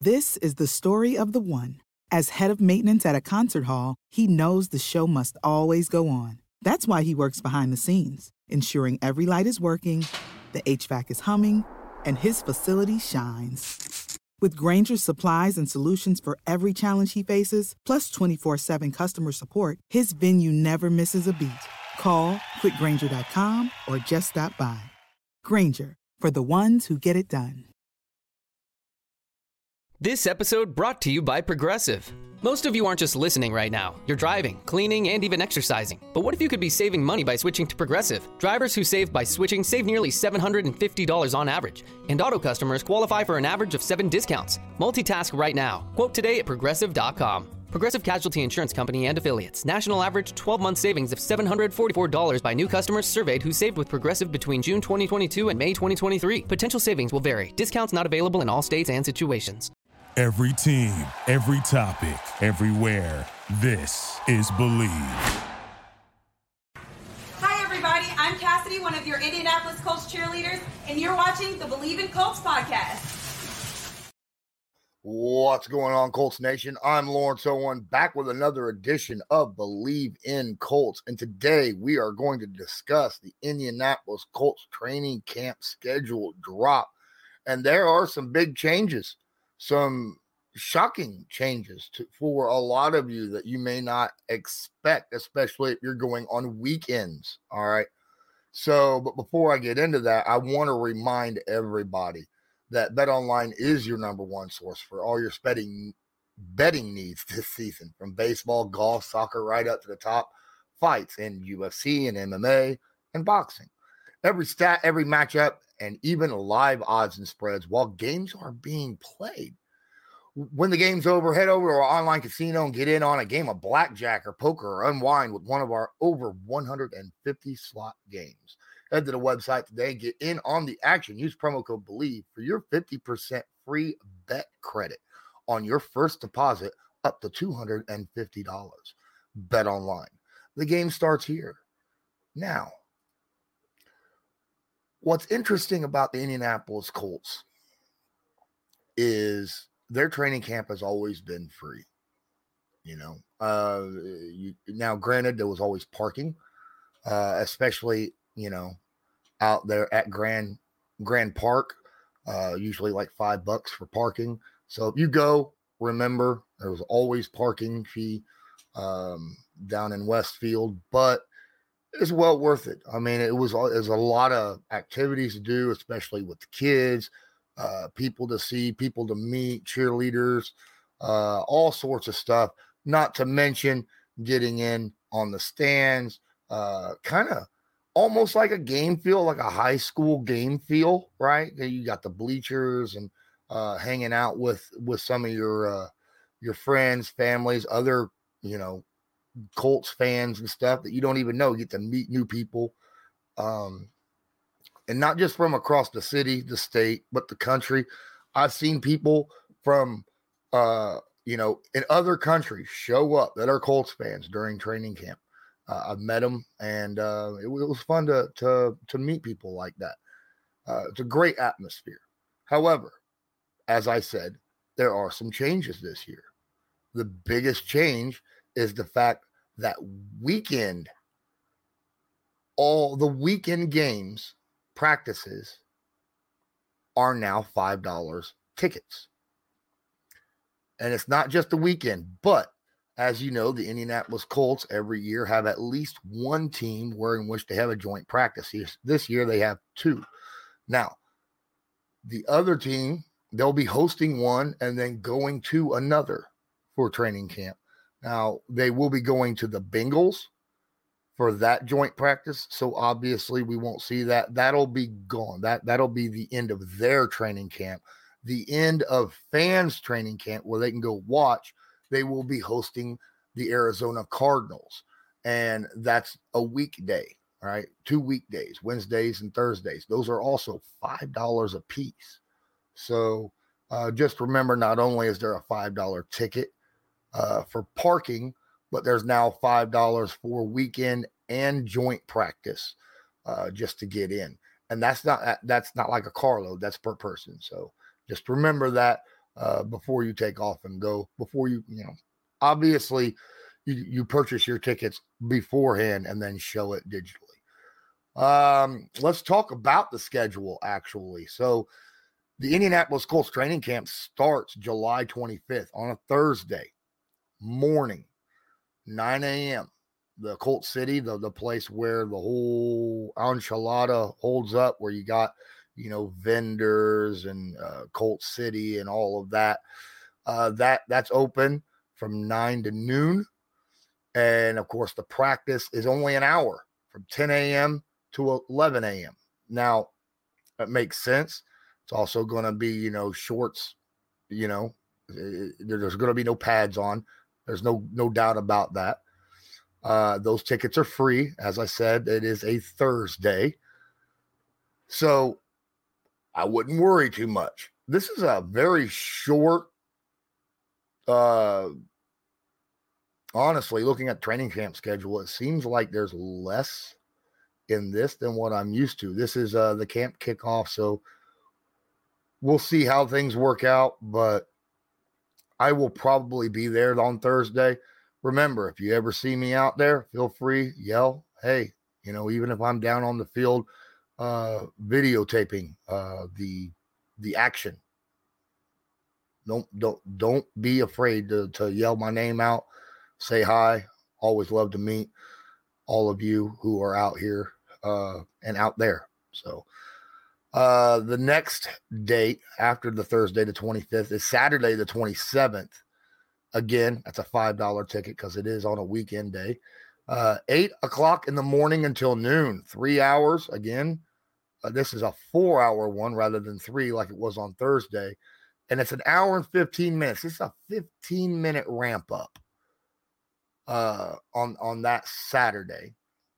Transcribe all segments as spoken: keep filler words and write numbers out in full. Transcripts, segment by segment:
This is the story of the one. As head of maintenance at a concert hall, he knows the show must always go on. That's why he works behind the scenes, ensuring every light is working, the H V A C is humming, and his facility shines. With Grainger's supplies and solutions for every challenge he faces, plus twenty-four seven customer support, his venue never misses a beat. Call quick grainger dot com or just stop by. Grainger, for the ones who get it done. This episode brought to you by Progressive. Most of you aren't just listening right now. You're driving, cleaning, and even exercising. But what if you could be saving money by switching to Progressive? Drivers who save by switching save nearly seven hundred fifty dollars on average. And auto customers qualify for an average of seven discounts. Multitask right now. Quote today at progressive dot com. Progressive Casualty Insurance Company and Affiliates. National average twelve-month savings of seven hundred forty-four dollars by new customers surveyed who saved with Progressive between June twenty twenty-two and May twenty twenty-three. Potential savings will vary. Discounts not available in all states and situations. Every team, every topic, everywhere. This is Believe. Hi, everybody. I'm Cassidy, one of your Indianapolis Colts cheerleaders, and you're watching the Believe in Colts podcast. What's going on, Colts Nation? I'm Lawrence Owen, back with another edition of Believe in Colts. And today we are going to discuss the Indianapolis Colts training camp schedule drop. And there are some big changes. Some shocking changes to, for a lot of you that you may not expect, especially if you're going on weekends. All right. So, but before I get into that, I want to remind everybody that BetOnline is your number one source for all your betting betting needs this season, from baseball, golf, soccer, right up to the top fights in U F C and M M A and boxing. Every stat, every matchup, and even live odds and spreads while games are being played. When the game's over, head over to our online casino and get in on a game of blackjack or poker or unwind with one of our over one hundred fifty slot games. Head to the website today, get in on the action. Use promo code BELIEVE for your fifty percent free bet credit on your first deposit up to two hundred fifty dollars. Bet online. The game starts here. Now, what's interesting about the Indianapolis Colts is their training camp has always been free. You know, uh, you, now granted, there was always parking, uh, especially, you know, out there at Grand Grand Park, uh, usually like five bucks for parking. So if you go, remember, there was always parking fee um, down in Westfield, but it's well worth it. I mean, it was, it was a lot of activities to do, especially with the kids. Uh, people to see, people to meet, cheerleaders, uh, all sorts of stuff, not to mention getting in on the stands, uh, kind of almost like a game feel, like a high school game feel, right? You got the bleachers and uh, hanging out with, with some of your, uh, your friends, families, other, you know, Colts fans and stuff that you don't even know. You get to meet new people. Um, And not just from across the city, the state, but the country. I've seen people from, uh, you know, in other countries show up that are Colts fans during training camp. Uh, I've met them, and uh, it, it was fun to to to meet people like that. Uh, it's a great atmosphere. However, as I said, there are some changes this year. The biggest change is the fact that weekend, all the weekend games, practices are now five dollars tickets. And it's not just the weekend, but as you know, the Indianapolis Colts every year have at least one team where in which they have a joint practice. This year they have two. Now, the other team, they'll be hosting one and then going to another for training camp. Now, they will be going to the Bengals for that joint practice. So obviously we won't see that. That'll be gone. That, that'll be the end of their training camp. The end of fans training camp where they can go watch. They will be hosting the Arizona Cardinals. And that's a weekday, right? Two weekdays, Wednesdays and Thursdays. Those are also five dollars a piece. So uh, just remember, not only is there a five dollar ticket uh, for parking, but there's now five dollars for weekend and joint practice uh, just to get in. And that's not, that's not like a carload, that's per person. So just remember that uh, before you take off and go, before you, you know, obviously you, you purchase your tickets beforehand and then show it digitally. Um, let's talk about the schedule actually. So the Indianapolis Colts training camp starts July twenty-fifth on a Thursday morning, nine a.m. The Colt City, the, the place where the whole enchilada holds up, where you got, you know, vendors and uh, Colt City and all of that. Uh, that that's open from nine to noon. And of course, the practice is only an hour from ten a.m. to eleven a.m. Now, that makes sense. It's also going to be, you know, shorts, you know, there's going to be no pads on. There's no, no doubt about that. Uh, those tickets are free. As I said, it is a Thursday. So I wouldn't worry too much. This is a very short, uh, honestly, looking at training camp schedule, it seems like there's less in this than what I'm used to. This is uh, the camp kickoff, so we'll see how things work out, but I will probably be there on Thursday. Remember, if you ever see me out there, feel free, yell, hey, you know, even if I'm down on the field uh, videotaping uh, the the action. Don't don't don't be afraid to, to yell my name out, say hi. Always love to meet all of you who are out here uh, and out there. So uh, the next date after the Thursday, the twenty-fifth, is Saturday, the twenty-seventh. Again, that's a five dollar ticket because it is on a weekend day. Uh, eight o'clock in the morning until noon, three hours. Again, uh, this is a four hour one rather than three like it was on Thursday. And it's an hour and fifteen minutes. It's a fifteen minute ramp up uh, on, on that Saturday.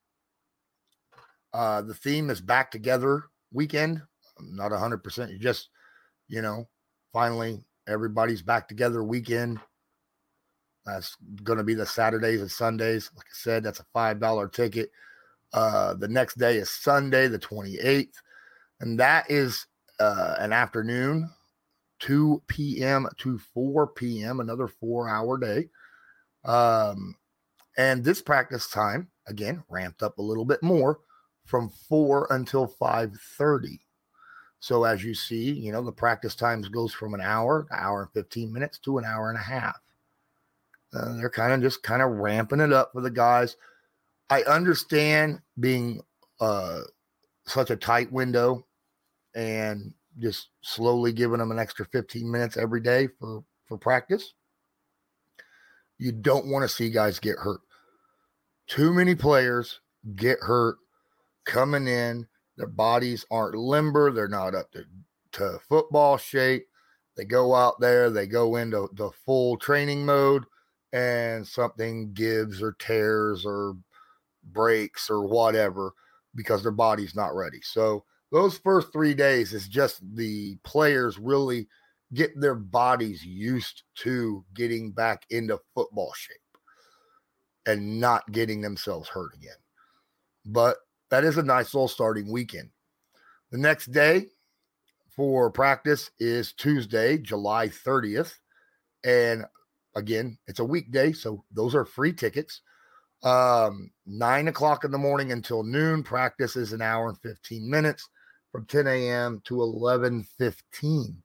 Uh, the theme is Back Together Weekend. I'm not one hundred percent. You just, you know, finally everybody's back together weekend. That's going to be the Saturdays and Sundays. Like I said, that's a five dollar ticket. Uh, the next day is Sunday, the twenty-eighth. And that is uh, an afternoon, two p.m. to four p.m., another four-hour day. Um, and this practice time, again, ramped up a little bit more from four until five thirty. So as you see, you know, the practice times goes from an hour, an hour and fifteen minutes to an hour and a half. Uh, they're kind of just kind of ramping it up for the guys. I understand being uh, such a tight window and just slowly giving them an extra fifteen minutes every day for, for practice. You don't want to see guys get hurt. Too many players get hurt coming in. Their bodies aren't limber. They're not up to, to football shape. They go out there. They go into the full training mode, and something gives or tears or breaks or whatever because their body's not ready. So those first three days is just the players really get their bodies used to getting back into football shape and not getting themselves hurt again. But that is a nice little starting weekend. The next day for practice is Tuesday, July thirtieth. And again, it's a weekday, so those are free tickets. Um, nine o'clock in the morning until noon. Practice is an hour and fifteen minutes from ten a.m. to eleven fifteen.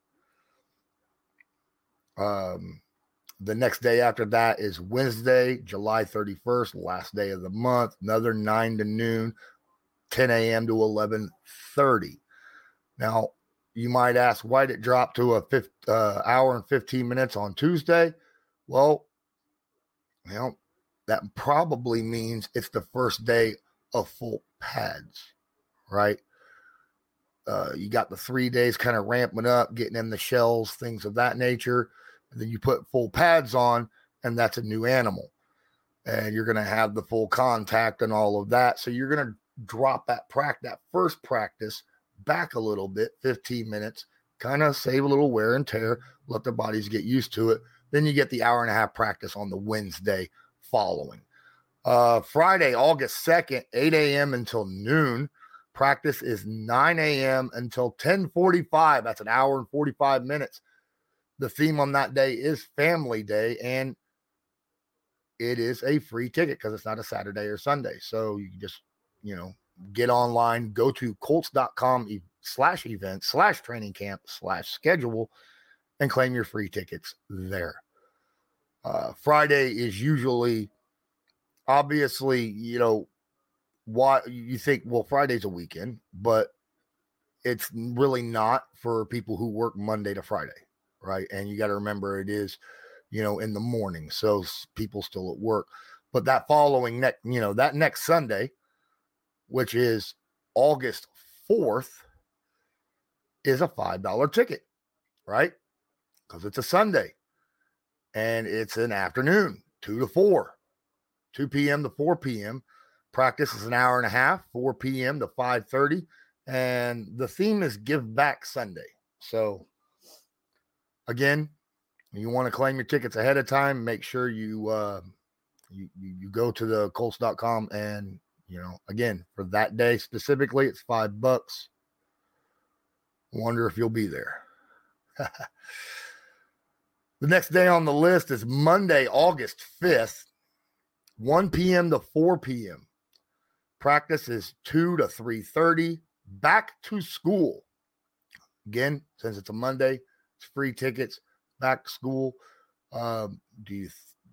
Um, the next day after that is Wednesday, July thirty-first, last day of the month. Another nine to noon, ten a.m. to eleven thirty. Now, you might ask, why did it drop to a fifth, uh, hour and fifteen minutes on Tuesday? Well, you know, that probably means it's the first day of full pads, right? Uh, you got the three days kind of ramping up, getting in the shells, things of that nature. And then you put full pads on, and that's a new animal. And you're going to have the full contact and all of that. So you're going to drop that practice, that first practice back a little bit, fifteen minutes, kind of save a little wear and tear, let their bodies get used to it. Then you get the hour and a half practice on the Wednesday following. Uh, Friday, August second, eight a.m. until noon. Practice is nine a.m. until ten forty-five. That's an hour and forty-five minutes. the theme on that day is Family Day, and it is a free ticket because it's not a Saturday or Sunday. So you can just, you know, get online, go to colts.com slash event slash training camp slash schedule and claim your free tickets there. Uh, Friday is usually, obviously, you know, why you think, well, Friday's a weekend, but it's really not for people who work Monday to Friday, right? And you got to remember it is, you know, in the morning, so people still at work. But that following next, you know, that next Sunday, which is August fourth, is a five dollar ticket, right? Because it's a Sunday and it's an afternoon, two to four, two p.m. to four p.m. Practice is an hour and a half, four p.m. to five thirty. And the theme is Give Back Sunday. So again, you want to claim your tickets ahead of time, make sure you, uh, you, you go to the colts dot com and, you know, again, for that day specifically, it's five bucks. Wonder if you'll be there. The next day on the list is Monday, August fifth, one p.m. to four p.m. Practice is two to three thirty. Back to school. Again, since it's a Monday, it's free tickets. Back to school. Um, do you? Th-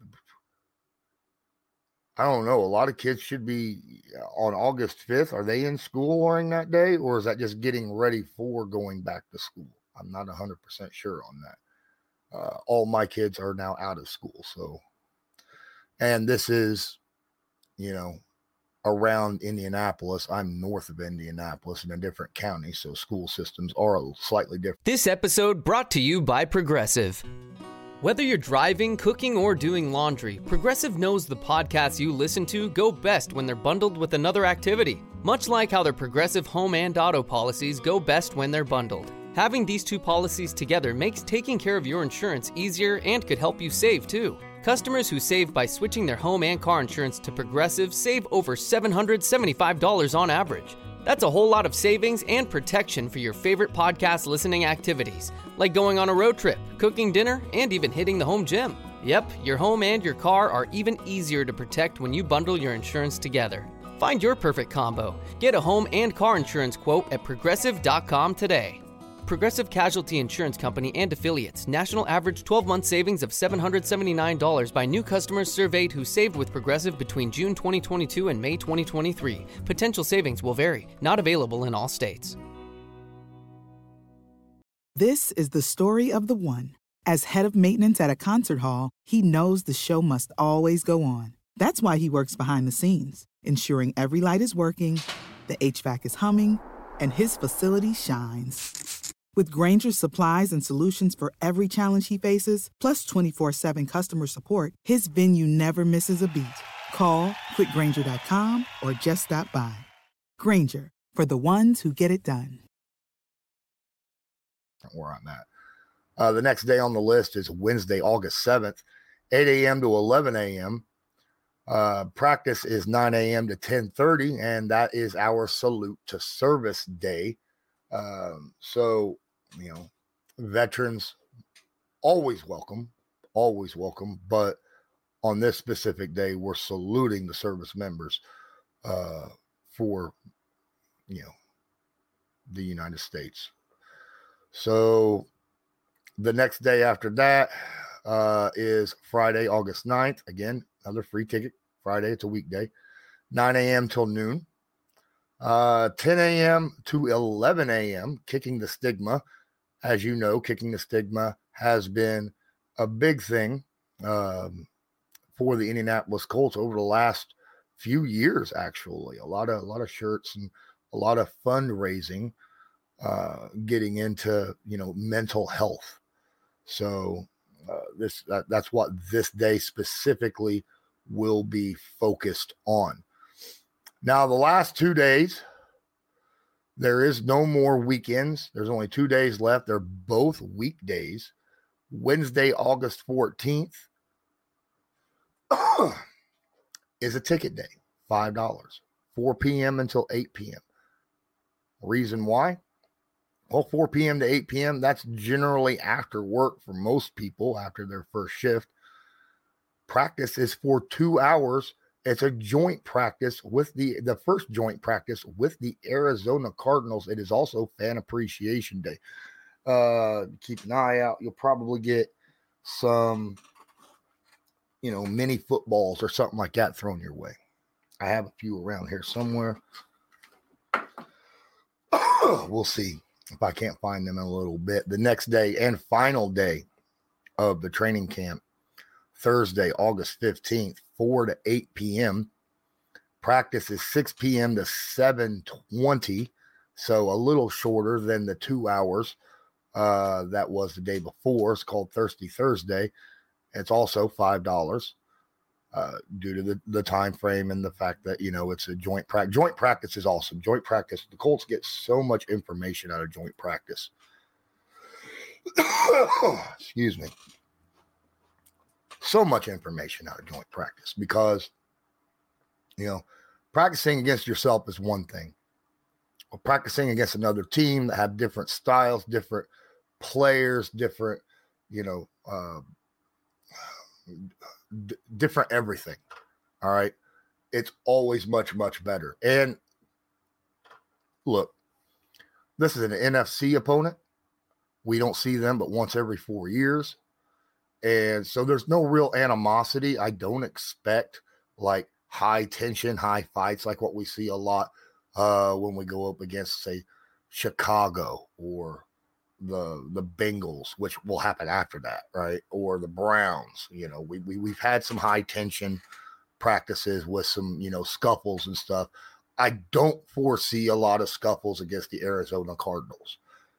I don't know. A lot of kids should be on August fifth. Are they in school during that day, or is that just getting ready for going back to school? I'm not one hundred percent sure on that. Uh, all my kids are now out of school, so, and this is, you know, around Indianapolis. I'm north of Indianapolis in a different county, so school systems are slightly different. This episode brought to you by Progressive. Whether you're driving, cooking, or doing laundry, Progressive knows the podcasts you listen to go best when they're bundled with another activity. Much like how their Progressive home and auto policies go best when they're bundled. Having these two policies together makes taking care of your insurance easier and could help you save too. Customers who save by switching their home and car insurance to Progressive save over seven hundred seventy-five dollars on average. That's a whole lot of savings and protection for your favorite podcast listening activities, like going on a road trip, cooking dinner, and even hitting the home gym. Yep, your home and your car are even easier to protect when you bundle your insurance together. Find your perfect combo. Get a home and car insurance quote at progressive dot com today. Progressive Casualty Insurance Company and Affiliates. National average twelve-month savings of seven hundred seventy-nine dollars by new customers surveyed who saved with Progressive between June twenty twenty-two and May twenty twenty-three. Potential savings will vary. Not available in all states. This is the story of the one. As head of maintenance at a concert hall, he knows the show must always go on. That's why he works behind the scenes, ensuring every light is working, the H V A C is humming, and his facility shines. With Grainger's supplies and solutions for every challenge he faces, plus twenty-four seven customer support, his venue never misses a beat. Call quick grainger dot com or just stop by. Grainger, for the ones who get it done. Where I'm at. Uh, the next day on the list is Wednesday, August seventh, eight a.m. to eleven a.m. Uh, practice is nine a.m. to ten thirty, and that is our salute to service day. Um, so, you know, veterans always welcome, always welcome. But on this specific day, we're saluting the service members uh, for, you know, the United States. So the next day after that uh, is Friday, August ninth. Again, another free ticket. Friday, it's a weekday. nine a.m. till noon. Uh, ten a.m. to eleven a.m. Kicking the Stigma. As you know, Kicking the Stigma has been a big thing um, for the Indianapolis Colts over the last few years. Actually, a lot of a lot of shirts and a lot of fundraising, uh, getting into you know mental health. So uh, this that, that's what this day specifically will be focused on. Now, the last two days, there is no more weekends. There's only two days left. They're both weekdays. Wednesday, August fourteenth is a ticket day, five dollars, four p.m. until eight p.m. Reason why? Well, four p.m. to eight p.m., that's generally after work for most people after their first shift. Practice is for two hours. It's a joint practice with the, the first joint practice with the Arizona Cardinals. It is also Fan Appreciation Day. Uh, keep an eye out. You'll probably get some, you know, mini footballs or something like that thrown your way. I have a few around here somewhere. We'll see if I can't find them in a little bit. The next day and final day of the training camp, Thursday, August fifteenth, four to eight p.m. Practice is six p.m. to seven twenty, so a little shorter than the two hours uh, that was the day before. It's called Thirsty Thursday. It's also five dollars uh, due to the, the time frame and the fact that, you know, it's a joint practice. Joint practice is awesome. Joint practice, the Colts get so much information out of joint practice. Excuse me. So much information out of joint practice because, you know, practicing against yourself is one thing. Or practicing against another team that have different styles, different players, different, you know, uh, d- different everything. All right. It's always much, much better. And look, this is an N F C opponent. We don't see them but once every four years. And so there's no real animosity. I don't expect like high tension, high fights like what we see a lot uh, when we go up against, say, Chicago or the the Bengals, which will happen after that, right? Or the Browns. You know, we, we, we've had some high tension practices with some, you know, scuffles and stuff. I don't foresee a lot of scuffles against the Arizona Cardinals.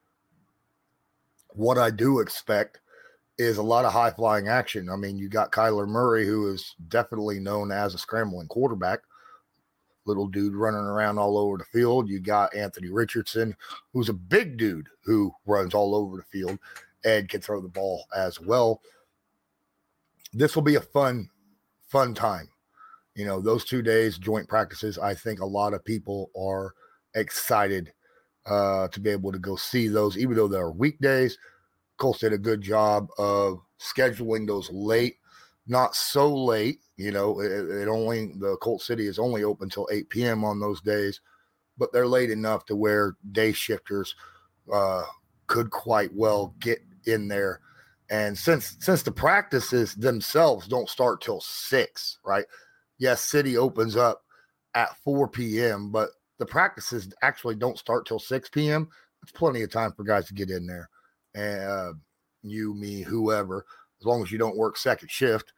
What I do expect is a lot of high-flying action. I mean, you got Kyler Murray, who is definitely known as a scrambling quarterback, little dude running around all over the field. You got Anthony Richardson, who's a big dude who runs all over the field and can throw the ball as well. This will be a fun, fun time. You know, those two days, joint practices, I think a lot of people are excited uh, to be able to go see those, even though they're weekdays. Colts did a good job of scheduling those late, not so late. You know, it, it only, the Colt City is only open till eight p.m. on those days, but they're late enough to where day shifters uh, could quite well get in there. And since, since the practices themselves don't start till six, right? Yes, City opens up at four p.m., but the practices actually don't start till six p.m. It's plenty of time for guys to get in there. And uh, you, me, whoever, as long as you don't work second shift,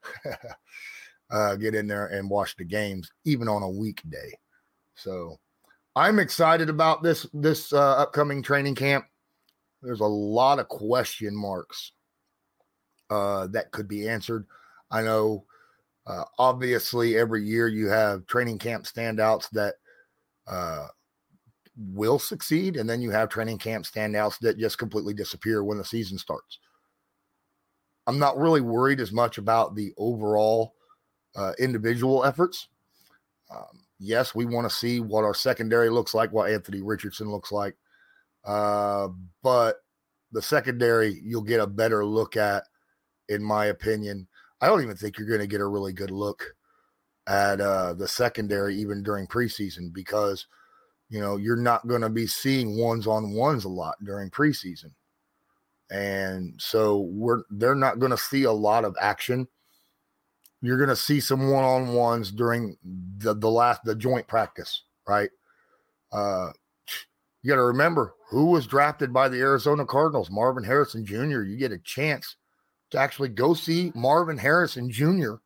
uh, get in there and watch the games, even on a weekday. So I'm excited about this, this uh, upcoming training camp. There's a lot of question marks uh, that could be answered. I know, uh, obviously, every year you have training camp standouts that uh, will succeed, and then you have training camp standouts that just completely disappear when the season starts. I'm not really worried as much about the overall uh, individual efforts. Um, yes, we want to see what our secondary looks like, what Anthony Richardson looks like, uh, but the secondary you'll get a better look at, in my opinion. I don't even think you're going to get a really good look at uh, the secondary even during preseason because you know, you're not going to be seeing ones-on-ones a lot during preseason. And so we're they're not going to see a lot of action. You're going to see some one-on-ones during the, the last, the joint practice, right? Uh, you got to remember who was drafted by the Arizona Cardinals, Marvin Harrison Junior You get a chance to actually go see Marvin Harrison Junior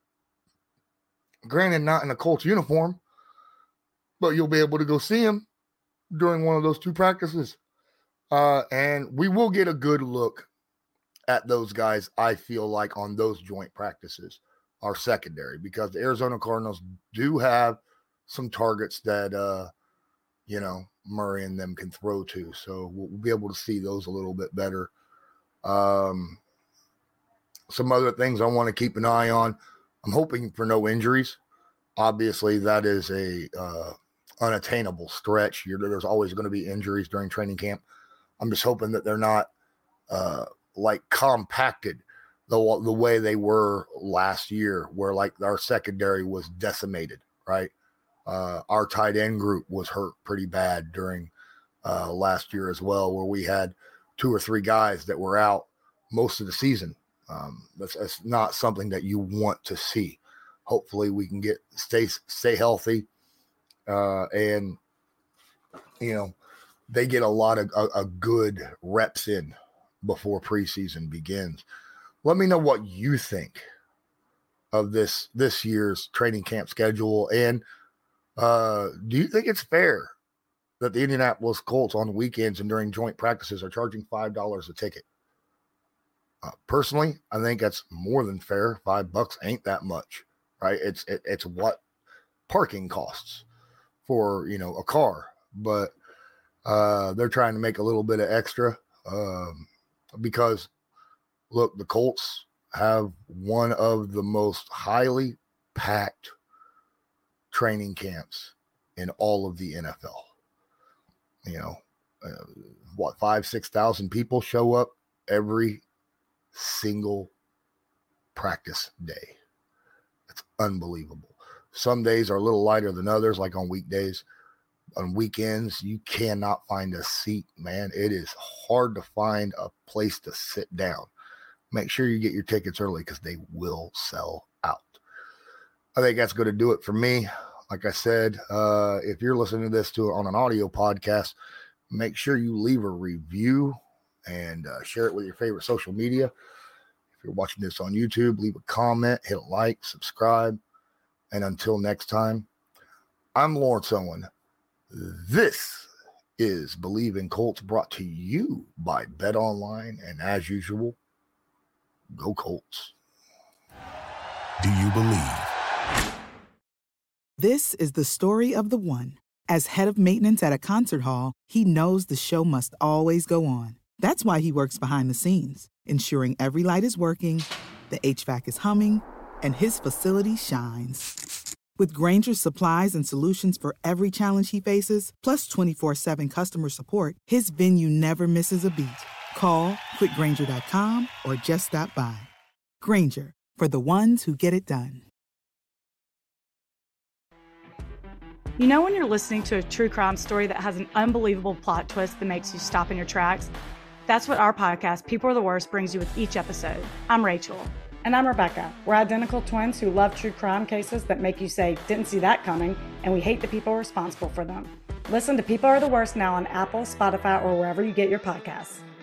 Granted, not in a Colts uniform, but you'll be able to go see him during one of those two practices. Uh, and we will get a good look at those guys, I feel like, on those joint practices, our secondary, because the Arizona Cardinals do have some targets that, uh, you know, Murray and them can throw to. So we'll, we'll be able to see those a little bit better. Um, some other things I want to keep an eye on. I'm hoping for no injuries. Obviously, that is a uh, unattainable stretch. You're, there's always going to be injuries during training camp. I'm just hoping that they're not uh, like compacted the the way they were last year, where like our secondary was decimated, right? Uh, our tight end group was hurt pretty bad during uh, last year as well, where we had two or three guys that were out most of the season. Um, that's, that's not something that you want to see. Hopefully we can get stay stay healthy, uh, and you know they get a lot of a, a good reps in before preseason begins. Let me know what you think of this this year's training camp schedule, and uh, do you think it's fair that the Indianapolis Colts on the weekends and during joint practices are charging five dollars a ticket? Uh, personally, I think that's more than fair. Five bucks ain't that much, right? It's it, it's what parking costs for, you know, a car, but uh, they're trying to make a little bit of extra um, because. Look, the Colts have one of the most highly packed training camps in all of the N F L. You know, uh, what, five, six thousand people show up every single practice day. It's unbelievable. Some days are a little lighter than others, like on weekdays. On weekends, you cannot find a seat, man. It is hard to find a place to sit down. Make sure you get your tickets early because they will sell out. I think that's going to do it for me. Like I said, uh, if you're listening to this to on an audio podcast, make sure you leave a review and uh, share it with your favorite social media. If you're watching this on YouTube, leave a comment, hit a like, subscribe. And until next time, I'm Lawrence Owen. This is Believe in Colts, brought to you by BetOnline. And as usual, go Colts. Do you believe? This is the story of the one. As head of maintenance at a concert hall, he knows the show must always go on. That's why he works behind the scenes, ensuring every light is working, the H V A C is humming, and his facility shines. With Grainger's supplies and solutions for every challenge he faces, plus twenty-four seven customer support, his venue never misses a beat. Call quick grainger dot com or just stop by. Grainger, for the ones who get it done. You know when you're listening to a true crime story that has an unbelievable plot twist that makes you stop in your tracks? That's what our podcast, People Are the Worst, brings you with each episode. I'm Rachel. And I'm Rebecca. We're identical twins who love true crime cases that make you say, didn't see that coming, and we hate the people responsible for them. Listen to People Are the Worst now on Apple, Spotify, or wherever you get your podcasts.